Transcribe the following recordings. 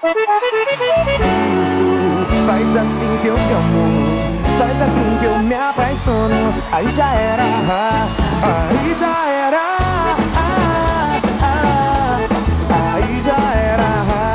Isso, faz assim que eu te amo, faz assim que eu me apaixono. Aí já era, aí já era, aí já era.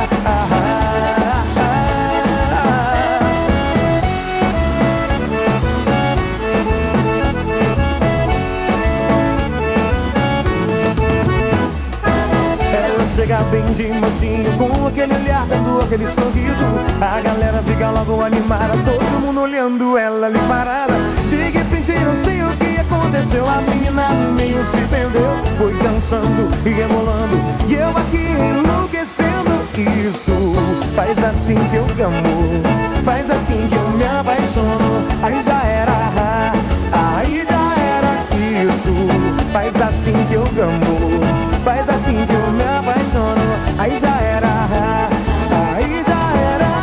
Ela chega bem de mocinho, com aquele olhar, dando aquele sorriso. A galera fica logo animada, todo mundo olhando ela ali parada. De repente não sei o que aconteceu, a menina no meio se perdeu. Foi dançando e rebolando, e eu aqui enlouquecendo. Isso, faz assim que eu amo, faz assim que eu me apaixono. Aí já era, aí já era. Isso, faz assim que eu amo, faz assim que eu me apaixono. Aí já era, aí já era,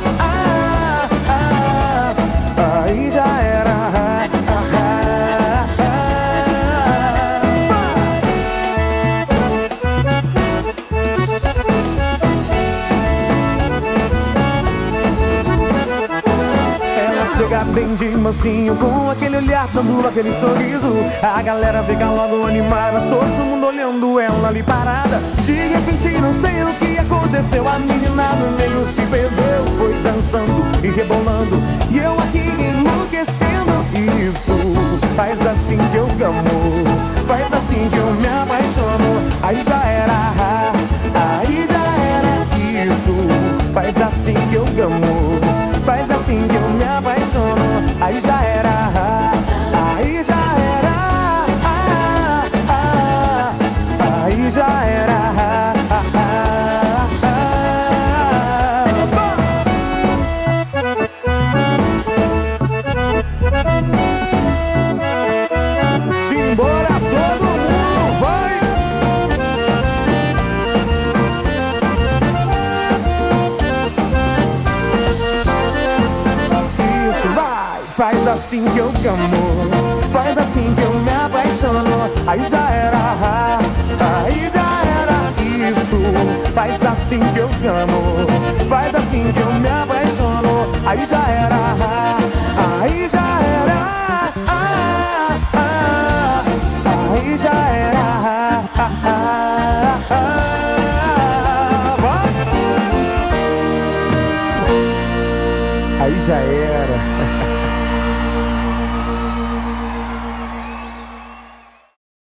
aí já era. Ela chega bem de mocinho, com aquele olhar, dando aquele sorriso. A galera fica logo animada, todo mundo olhando ela ali parada. De repente não sei o que aconteceu, a menina no meio se perdeu. Foi dançando e rebolando, e eu aqui enlouquecendo. Isso, faz assim que eu amo, faz assim que eu me apaixono. Aí já era, aí já era. Isso, faz assim que eu amo, faz assim que eu me apaixono. Aí já era, aí já era, aí já era. Simbora todo mundo, vai! Isso, vai! Faz assim que eu amo, faz assim que eu me apaixono. Aí já era, aí já era. Isso, faz assim que eu amo, faz assim que eu me apaixono. Aí já era, aí já era.